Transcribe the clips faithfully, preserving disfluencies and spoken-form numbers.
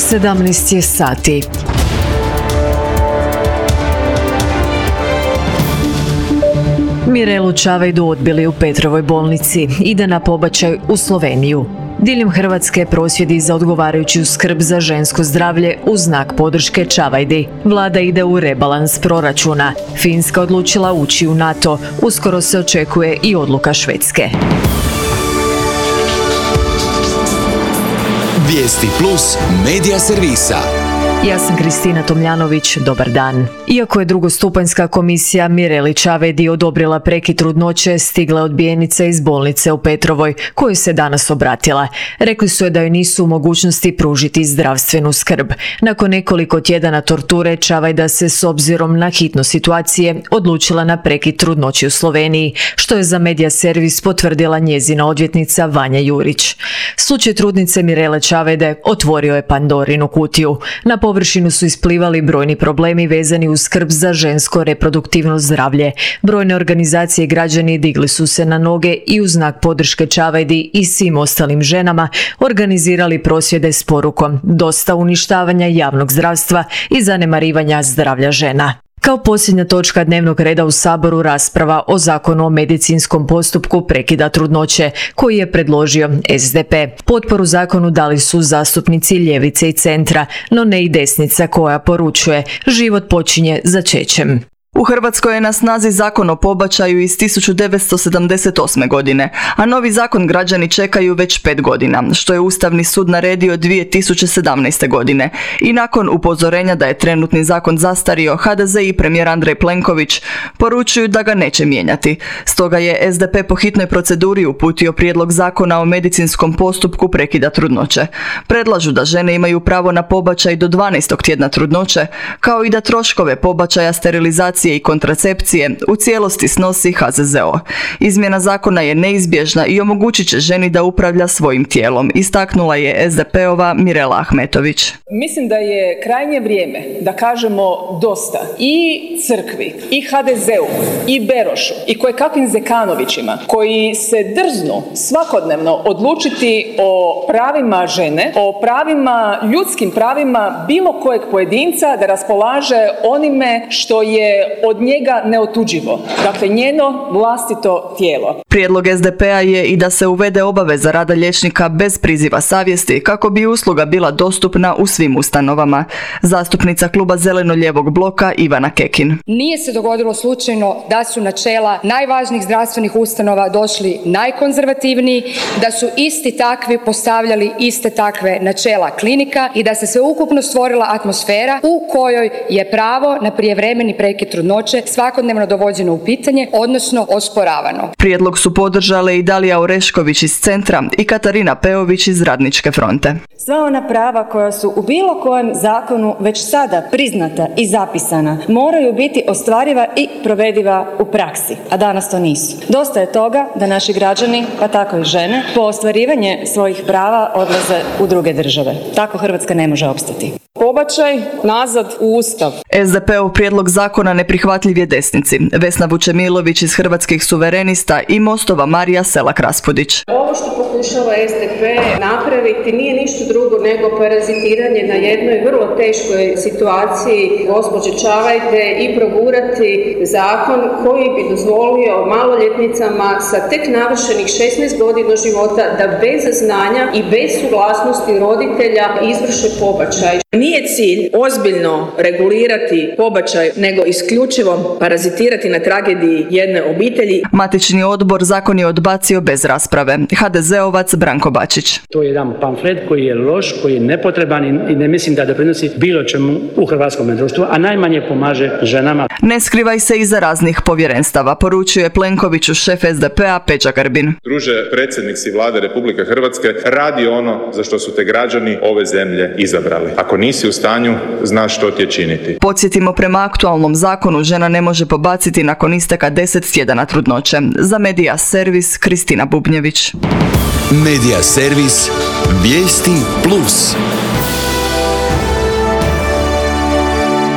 sedamnaest je sati. Mirelu Čavajdu odbili u Petrovoj bolnici. Ide na pobačaj u Sloveniju. Diljem Hrvatske prosvjedi za odgovarajuću skrb za žensko zdravlje u znak podrške Čavajdi. Vlada ide u rebalans proračuna. Finska odlučila ući u NATO. Uskoro se očekuje i odluka Švedske. Vijesti plus medija servisa. Ja sam Kristina Tomljanović, dobar dan. Iako je drugostupanjska komisija Mireli Čavajdi odobrila prekid trudnoće, stigla odbijenica iz bolnice u Petrovoj, kojoj se danas obratila. Rekli su je da joj nisu u mogućnosti pružiti zdravstvenu skrb. Nakon nekoliko tjedana torture, Čavajda se s obzirom na hitnost situacije odlučila na prekid trudnoće u Sloveniji, što je za medija servis potvrdila njezina odvjetnica Vanja Jurić. Slučaj trudnice Mirele Čavajde otvorio je Pandorinu kutiju. Na površinu su isplivali brojni problemi vezani uz skrb za žensko reproduktivno zdravlje. Brojne organizacije i građani digli su se na noge i u znak podrške Čavajdi i svim ostalim ženama organizirali prosvjede s porukom dosta uništavanja javnog zdravstva i zanemarivanja zdravlja žena. Kao posljednja točka dnevnog reda u Saboru rasprava o zakonu o medicinskom postupku prekida trudnoće, koji je predložio es de pe. Potporu zakonu dali su zastupnici ljevice i centra, no ne i desnica koja poručuje život počinje začećem. U Hrvatskoj je na snazi zakon o pobačaju iz tisuću devetsto sedamdeset osme. godine, a novi zakon građani čekaju već pet godina, što je Ustavni sud naredio dvije tisuće sedamnaeste. godine. I nakon upozorenja da je trenutni zakon zastario, ha de ze i premijer Andrej Plenković poručuju da ga neće mijenjati. Stoga je es de pe po hitnoj proceduri uputio prijedlog zakona o medicinskom postupku prekida trudnoće. Predlažu da žene imaju pravo na pobačaj do dvanaestog tjedna trudnoće, kao i da troškove pobačaja, sterilizacije i kontracepcije u cijelosti snosi ha ze ze o. Izmjena zakona je neizbježna i omogućit će ženi da upravlja svojim tijelom, istaknula je es de pe-ova Mirela Ahmetović. Mislim da je krajnje vrijeme da kažemo dosta i crkvi, i ha de ze u, i Berošu, i kojekakvim Zekanovićima koji se drznu svakodnevno odlučiti o pravima žene, o pravima, ljudskim pravima bilo kojeg pojedinca da raspolaže onime što je od njega neotuđivo, dakle njeno vlastito tijelo. Prijedlog es de pe-a je i da se uvede obaveza rada liječnika bez priziva savjesti kako bi usluga bila dostupna u svim ustanovama. Zastupnica kluba Zeleno-lijevog bloka Ivana Kekin. Nije se dogodilo slučajno da su na čela najvažnijih zdravstvenih ustanova došli najkonzervativniji, da su isti takvi postavljali iste takve načela klinika i da se sveukupno stvorila atmosfera u kojoj je pravo na prijevremeni prekid trudnoće svakodnevno dovođeno u pitanje, odnosno osporavano. Prijedlog su podržale i Dalija Orešković iz Centra i Katarina Peović iz Radničke fronte. Sva ona prava koja su u bilo kojem zakonu već sada priznata i zapisana moraju biti ostvariva i provediva u praksi, a danas to nisu. Dosta je toga da naši građani, pa tako i žene, po ostvarivanje svojih prava odlaze u druge države. Tako Hrvatska ne može opstati. Pobačaj nazad u Ustav. es de pe-ov prijedlog zakona neprihvatljiv je desnici. Vesna Vučemilović iz Hrvatskih suverenista i Mostova Marija Selak-Raspudić. Ovo što pokušava es de pe napraviti nije ništa drugo nego parazitiranje na jednoj vrlo teškoj situaciji gospođe Čavajde i progurati zakon koji bi dozvolio maloljetnicama sa tek navršenih šesnaest godina života da bez znanja i bez suglasnosti roditelja izvrše pobačaj. Nije cilj ozbiljno regulirati pobačaj, nego isključivo parazitirati na tragediji jedne obitelji. Matični odbor zakon je odbacio bez rasprave. ha de ze-ovac Branko Bačić. To je jedan pamflet koji je loš, koji je nepotreban i ne mislim da doprinosi bilo čemu u hrvatskom društvu, a najmanje pomaže ženama. Ne skrivaj se iza raznih povjerenstava, poručuje Plenkoviću šef es de pe-a Peđa Grbin. Druže predsjednici Vlade Republike Hrvatske, radi ono za što su te građani ove zemlje izabrali. Ako nisi u stanju, znaš što ti je činiti. Podsjetimo, prema aktualnom zakonu žena ne može pobaciti nakon isteka deset tjedana trudnoće. Za Medija servis Kristina Bubnjević. Medija servis Vijesti plus.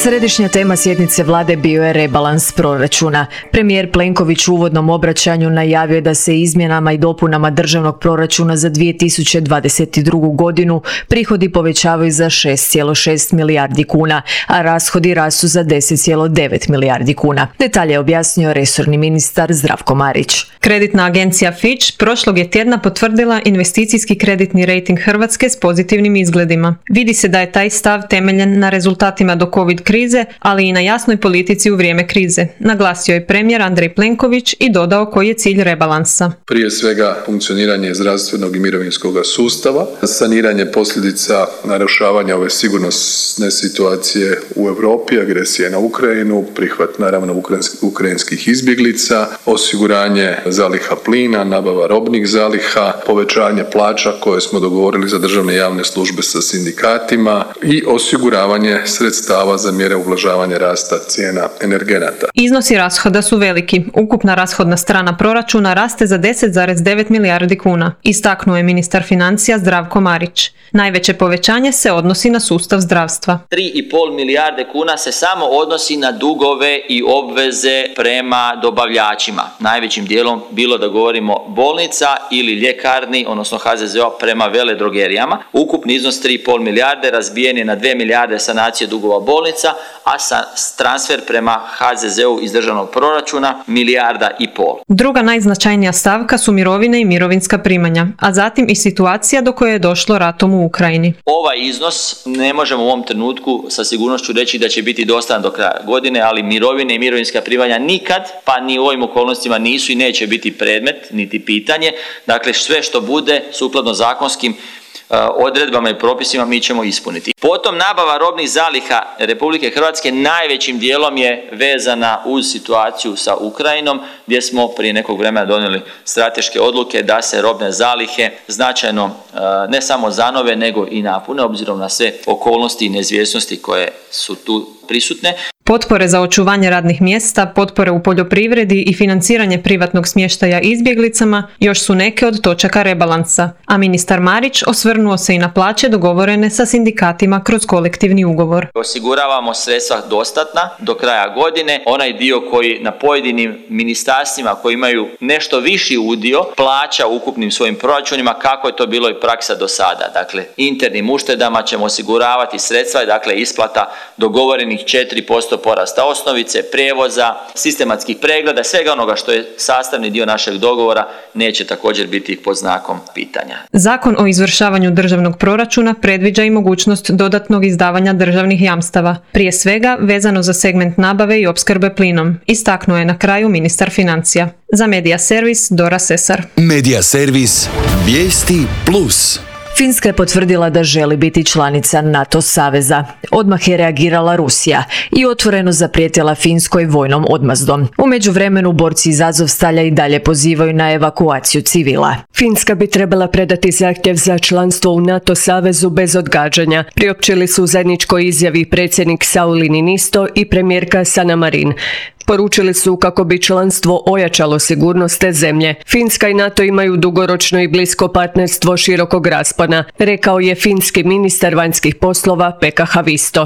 Središnja tema sjednice vlade bio je rebalans proračuna. Premijer Plenković u uvodnom obraćanju najavio je da se izmjenama i dopunama državnog proračuna za dvije tisuće dvadeset drugu. godinu prihodi povećavaju za šest zarez šest milijardi kuna, a rashodi rastu za deset zarez devet milijardi kuna. Detalje je objasnio resorni ministar Zdravko Marić. Kreditna agencija Fitch prošlog je tjedna potvrdila investicijski kreditni rejting Hrvatske s pozitivnim izgledima. Vidi se da je taj stav temeljen na rezultatima do COVID krize, ali i na jasnoj politici u vrijeme krize, naglasio je premijer Andrej Plenković i dodao koji je cilj rebalansa. Prije svega funkcioniranje zdravstvenog i mirovinskog sustava, saniranje posljedica narušavanja ove sigurnosne situacije u Europi, agresije na Ukrajinu, prihvat naravno ukrajinskih izbjeglica, osiguranje zaliha plina, nabava robnih zaliha, povećanje plaća koje smo dogovorili za državne javne službe sa sindikatima i osiguravanje sredstava za mjere ublažavanja rasta cijena energenata. Iznosi rashoda su veliki. Ukupna rashodna strana proračuna raste za deset zarez devet milijardi kuna, istaknuo je ministar financija Zdravko Marić. Najveće povećanje se odnosi na sustav zdravstva. tri i pol milijarde kuna se samo odnosi na dugove i obveze prema dobavljačima. Najvećim dijelom bilo da govorimo bolnica ili ljekarni, odnosno H Z Z O prema veledrogerijama. Ukupni iznos tri i pol milijarde razbijen je na dvije milijarde sanacije dugova bolnica, a sa transfer prema H Z Z U iz državnog proračuna milijarda i pol. Druga najznačajnija stavka su mirovine i mirovinska primanja, a zatim i situacija do koje je došlo ratom u Ukrajini. Ovaj iznos ne možemo u ovom trenutku sa sigurnošću reći da će biti dostatan do kraja godine, ali mirovine i mirovinska primanja nikad, pa ni u ovim okolnostima nisu i neće biti predmet, niti pitanje. Dakle, sve što bude sukladno zakonskim odredbama i propisima mi ćemo ispuniti. Potom nabava robnih zaliha Republike Hrvatske najvećim dijelom je vezana uz situaciju sa Ukrajinom, gdje smo prije nekog vremena donijeli strateške odluke da se robne zalihe značajno ne samo zanove nego i napune, obzirom na sve okolnosti i neizvjesnosti koje su tu prisutne. Potpore za očuvanje radnih mjesta, potpore u poljoprivredi i financiranje privatnog smještaja izbjeglicama još su neke od točaka rebalansa, a ministar Marić osvrnuo se i na plaće dogovorene sa sindikatima kroz kolektivni ugovor. Osiguravamo sredstva dostatna do kraja godine. Onaj dio koji na pojedinim ministarstvima koji imaju nešto viši udio plaća u ukupnim svojim proračunima, kako je to bilo i praksa do sada. Dakle, internim uštedama ćemo osiguravati sredstva, dakle isplata dogovorenih četiri posto porasta osnovice, prijevoza, sistematskih pregleda, svega onoga što je sastavni dio našeg dogovora neće također biti pod znakom pitanja. Zakon o izvršavanju državnog proračuna predviđa i mogućnost dodatnog izdavanja državnih jamstava, prije svega vezano za segment nabave i opskrbe plinom, istaknuo je na kraju ministar financija. Za Medija Servis Dora Sesar. Medija Servis vijesti plus. Finska je potvrdila da želi biti članica NATO saveza. Odmah je reagirala Rusija i otvoreno zaprijetila Finskoj vojnom odmazdom. U međuvremenu borci iz Azovstalja i dalje pozivaju na evakuaciju civila. Finska bi trebala predati zahtjev za članstvo u NATO savezu bez odgađanja, priopćili su u zajedničkoj izjavi predsjednik Sauli Niinisto i premijerka Sanna Marin. Poručili su kako bi članstvo ojačalo sigurnost te zemlje. Finska i NATO imaju dugoročno i blisko partnerstvo širokog raspona, rekao je finski ministar vanjskih poslova Pekka Haavisto.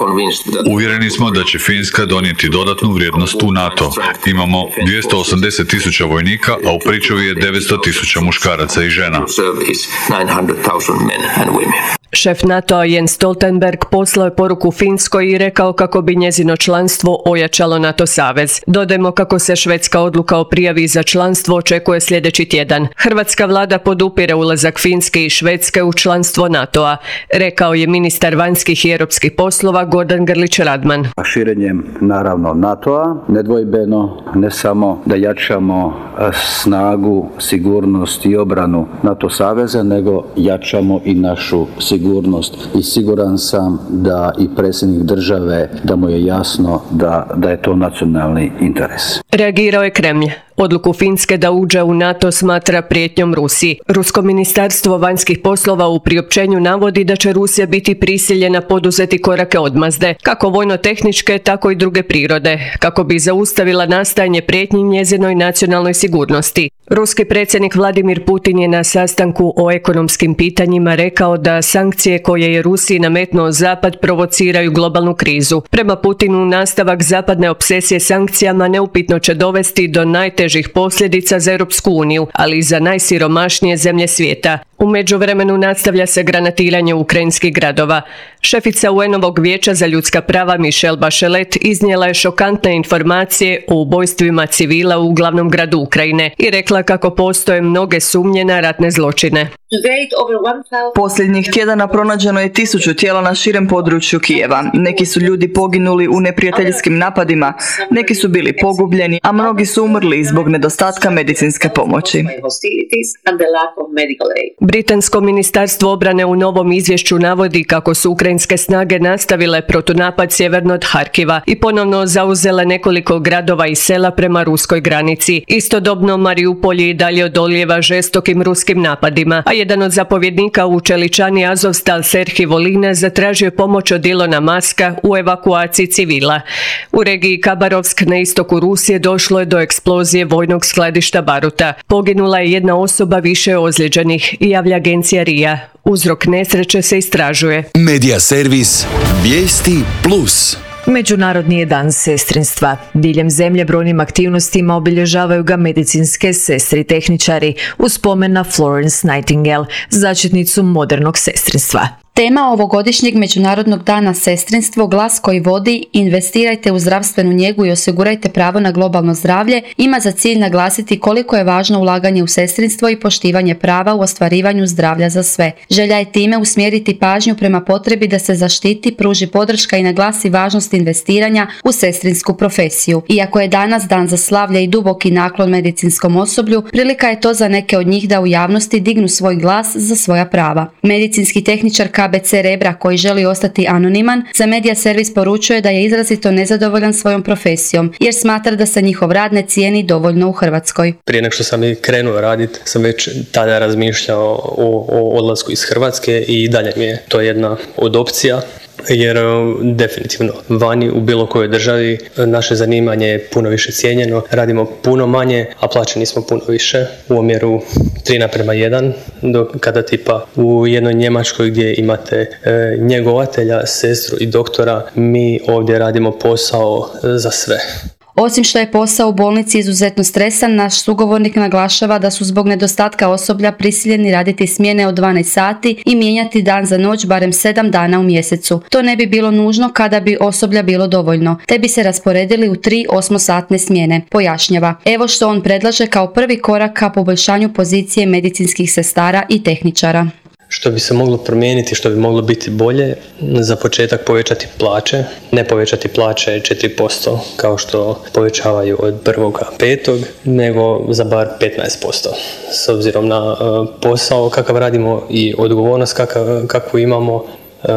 Uvjereni smo da će Finska donijeti dodatnu vrijednost u NATO. Imamo dvjesto osamdeset tisuća vojnika, a u pričuvi je devetsto tisuća muškaraca i žena. Šef NATO-a Jens Stoltenberg poslao je poruku Finskoj i rekao kako bi njezino članstvo ojačalo NATO savez. Dodajmo kako se švedska odluka o prijavi za članstvo očekuje sljedeći tjedan. Hrvatska vlada podupire ulazak Finske i Švedske u članstvo NATO-a, rekao je ministar vanjskih i europskih poslova Gordan Grlić Radman. Širenjem naravno NATO-a nedvojbeno ne samo da jačamo snagu, sigurnost i obranu NATO saveza, nego jačamo i našu sigurnost. I siguran sam da i predsjednik države, da mu je jasno da, da je to nacionalni interes. Reagirao je Kremlj. Odluku Finske da uđe u NATO smatra prijetnjom Rusiji. Rusko ministarstvo vanjskih poslova u priopćenju navodi da će Rusija biti prisiljena poduzeti korake odmazde, kako vojno-tehničke, tako i druge prirode, kako bi zaustavila nastajanje prijetnji njezinoj nacionalnoj sigurnosti. Ruski predsjednik Vladimir Putin je na sastanku o ekonomskim pitanjima rekao da sankcije koje je Rusiji nametnuo Zapad provociraju globalnu krizu. Prema Putinu, nastavak zapadne obsesije sankcijama neupitno će dovesti do najtežih posljedica za Europsku uniju, ali i za najsiromašnije zemlje svijeta. U međuvremenu nastavlja se granatiranje ukrajinskih gradova. Šefica U N-ovog vijeća za ljudska prava Michelle Bachelet iznijela je šokantne informacije o ubojstvima civila u glavnom gradu Ukrajine i rekla kako postoje mnoge sumnje na ratne zločine. Posljednjih tjedana pronađeno je tisuću tijela na širem području Kijeva. Neki su ljudi poginuli u neprijateljskim napadima, neki su bili pogubljeni, a mnogi su umrli zbog nedostatka medicinske pomoći. Britansko ministarstvo obrane u novom izvješću navodi kako su ukrajinske snage nastavile protunapad sjeverno od Harkiva i ponovno zauzele nekoliko gradova i sela prema ruskoj granici. Istodobno Mariupol je i dalje odolijeva žestokim ruskim napadima, a jedan od zapovjednika u čeličani Azovstal Serhij Volina zatražio pomoć od Ilona Maska u evakuaciji civila. U regiji Kabarovsk na istoku Rusije došlo je do eksplozije vojnog skladišta baruta. Poginula je jedna osoba, više je ozlijeđenih, javlja agencija R I A. Uzrok nesreće se istražuje. Medija servis Vijesti Plus. Međunarodni je dan sestrinstva. Diljem zemlje brojnim aktivnostima obilježavaju ga medicinske sestre i tehničari u spomen na Florence Nightingale, začetnicu modernog sestrinstva. Tema ovogodišnjeg Međunarodnog dana sestrinstvo, glas koji vodi investirajte u zdravstvenu njegu i osigurajte pravo na globalno zdravlje, ima za cilj naglasiti koliko je važno ulaganje u sestrinstvo i poštivanje prava u ostvarivanju zdravlja za sve. Želja je time usmjeriti pažnju prema potrebi da se zaštiti, pruži podrška i naglasi važnost investiranja u sestrinsku profesiju. Iako je danas dan za slavlje i duboki naklon medicinskom osoblju, prilika je to za neke od njih da u javnosti dignu svoj glas za svoja prava. Medicinski tehničar K B C Rebra, koji želi ostati anoniman, za Medija servis poručuje da je izrazito nezadovoljan svojom profesijom jer smatra da se njihov rad ne cijeni dovoljno u Hrvatskoj. Prije nego što sam i krenuo raditi, sam već tada razmišljao o, o odlasku iz Hrvatske i dalje mi je to jedna od opcija. Jer definitivno vani u bilo kojoj državi naše zanimanje je puno više cijenjeno, radimo puno manje, a plaćeni smo puno više u omjeru tri naprema jedan, dok kada tipa u jednoj Njemačkoj gdje imate e, njegovatelja, sestru i doktora, mi ovdje radimo posao za sve. Osim što je posao u bolnici izuzetno stresan, naš sugovornik naglašava da su zbog nedostatka osoblja prisiljeni raditi smjene od dvanaest sati i mijenjati dan za noć barem sedam dana u mjesecu. To ne bi bilo nužno kada bi osoblja bilo dovoljno, te bi se rasporedili u tri osmosatne smjene, pojašnjava. Evo što on predlaže kao prvi korak ka poboljšanju pozicije medicinskih sestara i tehničara. Što bi se moglo promijeniti, što bi moglo biti bolje, za početak povećati plaće, ne povećati plaće četiri posto kao što povećavaju od prvog petog, nego za bar petnaest posto. S obzirom na uh, posao kakav radimo i odgovornost kakav, kakvu imamo uh,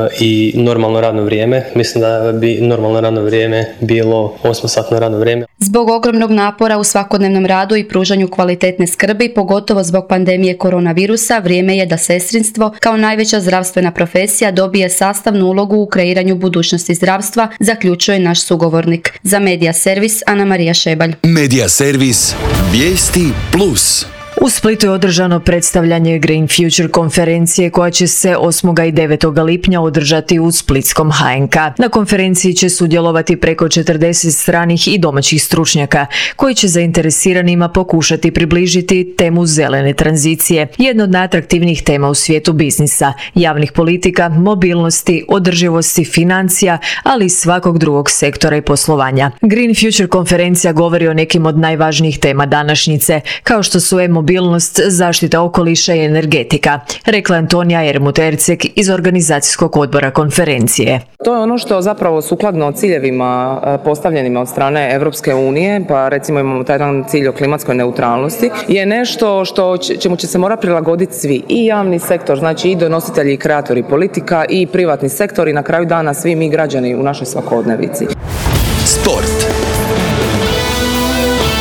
i normalno radno vrijeme, mislim da bi normalno radno vrijeme bilo osmosatno radno vrijeme. Zbog ogromnog napora u svakodnevnom radu i pružanju kvalitetne skrbi, pogotovo zbog pandemije koronavirusa, vrijeme je da sestrinstvo kao najveća zdravstvena profesija dobije sastavnu ulogu u kreiranju budućnosti zdravstva, zaključuje naš sugovornik. Za Medija servis Ana Marija Šebalj. Medija servis Vijesti Plus. U Splitu je održano predstavljanje Green Future konferencije koja će se osmog i devetog lipnja održati u splitskom H N K. Na konferenciji će sudjelovati preko četrdeset stranih i domaćih stručnjaka koji će zainteresiranima pokušati približiti temu zelene tranzicije, jedna od najatraktivnijih tema u svijetu biznisa, javnih politika, mobilnosti, održivosti, financija, ali i svakog drugog sektora i poslovanja. Green Future konferencija govori o nekim od najvažnijih tema današnjice, kao što su e-mobilnost, mobilnost, zaštita okoliša i energetika, rekla Antonija Ermut-Erceg iz organizacijskog odbora konferencije. To je ono što zapravo sukladno ciljevima postavljenima od strane Europske unije, pa recimo imamo taj jedan cilj o klimatskoj neutralnosti, je nešto što čemu će se mora prilagoditi svi, i javni sektor, znači i donositelji i kreatori politika, i privatni sektor, i na kraju dana svi mi građani u našoj svakodnevici. Sport.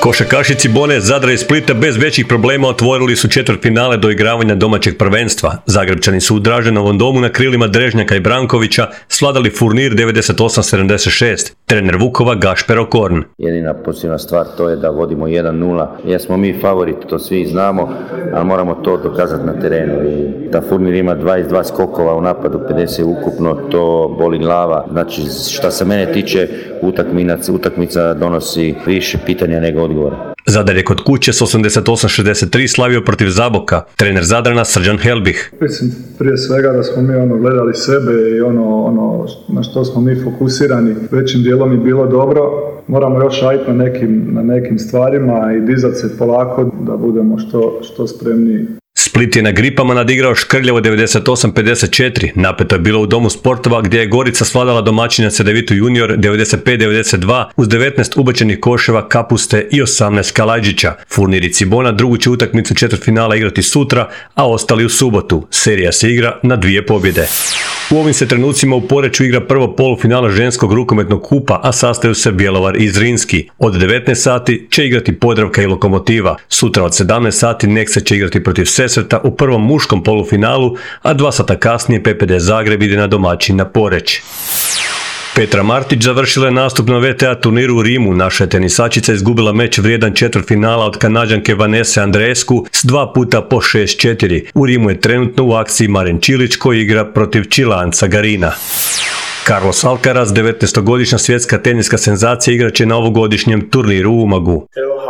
Košarkaši Cibone, Zadra i Splita bez većih problema otvorili su četvrtfinale do igravanja domaćeg prvenstva. Zagrebčani su u Draženovom domu na krilima Drežnjaka i Brankovića svladali Furnir devedeset osam sedamdeset šest. Trener Vukova Gašper Okorn. Jedina pozitivna stvar to je da vodimo jedan nula. Jesmo mi favoriti, to svi znamo, ali moramo to dokazati na terenu. I da Furnir ima dvadeset dva skokova u napadu, pedeset ukupno, to boli glava. Znači, šta se mene tiče, utakmica, utakmica donosi više pitanja nego odgovora. Zadar je kod kuće s osamdeset osam šezdeset tri slavio protiv Zaboka. Trener Zadrana Srđan Helbih. Mislim prije svega da smo mi ono gledali sebe i ono, ono na što smo mi fokusirani. Većim dijelom je bilo dobro. Moramo još raditi na nekim, na nekim stvarima i dizati se polako da budemo što, što spremniji. Split je na Gripama nadigrao Škrljevo devedeset osam pedeset četiri. Napeto je bilo u Domu sportova gdje je Gorica svladala domaćina Cedevitu junior devedeset pet devedeset dva uz devetnaest ubačenih koševa, Kapuste i osamnaest Kalajđića. Furnir i Cibona drugu će utakmicu četvrtfinala igrati sutra, a ostali u subotu. Serija se igra na dvije pobjede. U ovim se trenucima u Poreču igra prvo polufinala ženskog rukometnog kupa, a sastaju se Bjelovar i Zrinski. Od devetnaest sati će igrati Podravka i Lokomotiva. Sutra od sedamnaest sati Neksa će igrati protiv Sesveta u prvom muškom polufinalu, a dva sata kasnije P P D Zagreb ide na domaćin na Poreć. Petra Martić završila je nastup na V T A turniru u Rimu. Naša tenisačica izgubila meč vrijedan četvrtfinala od Kanađanke Vanese Andreescu s dva puta po šest četiri. U Rimu je trenutno u akciji Marin Čilić koji igra protiv Čilanca Garina. Carlos Alcaraz, devetnaestogodišnja svjetska teniska senzacija, igraće na ovogodišnjem turniru u Umagu.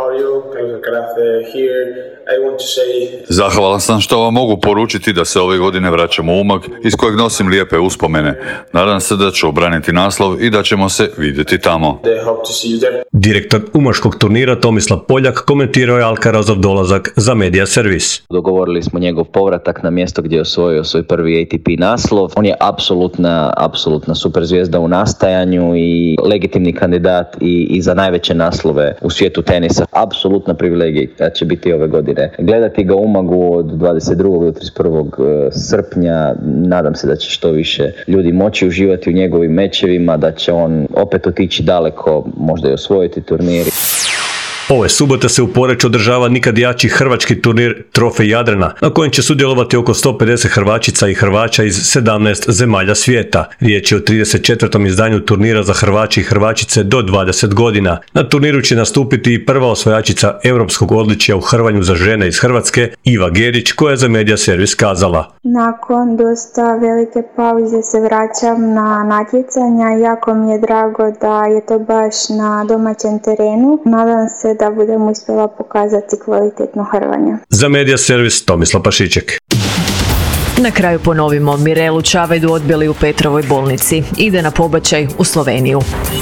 Zahvalan sam što vam mogu poručiti da se ove godine vraćamo u Umag iz kojeg nosim lijepe uspomene. Nadam se da ću obraniti naslov i da ćemo se vidjeti tamo. Direktor umaškog turnira Tomislav Poljak komentirao je Alcarazov dolazak za Media Servis. Dogovorili smo njegov povratak na mjesto gdje je osvojio svoj prvi A T P naslov. On je apsolutna, apsolutna superzvijezda u nastajanju i legitimni kandidat i, i za najveće naslove u svijetu tenisa. Apsolutna privilegija da će biti ove godine. Gledati ga u Umagu od dvadeset drugog do trideset prvog srpnja, nadam se da će što više ljudi moći uživati u njegovim mečevima, da će on opet otići daleko, možda i osvojiti turniri. Ove subote se u Poreču održava nikad jači hrvački turnir Trofej Jadrana, na kojem će sudjelovati oko sto pedeset Hrvačica i Hrvača iz sedamnaest zemalja svijeta. Riječ je o trideset četvrtom izdanju turnira za Hrvači i Hrvačice do dvadeset godina. Na turniru će nastupiti i prva osvajačica europskog odličja u hrvanju za žene iz Hrvatske, Iva Gerić, koja je za Media Servis kazala: Nakon dosta velike pauze se vraćam na natjecanja. Jako mi je drago da je to baš na domaćem terenu. Nadam se da budemo uspjela pokazati kvalitetno hrvanje. Za Media Servis Tomislav Pašiček. Na kraju ponovimo, Mirelu Čavedu odbili u Petrovoj bolnici. Ide na pobačaj u Sloveniju.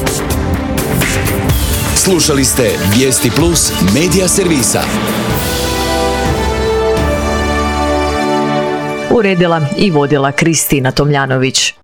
Slušali ste Vijesti Plus Media Servisa. Uredila i vodila Kristina Tomljanović.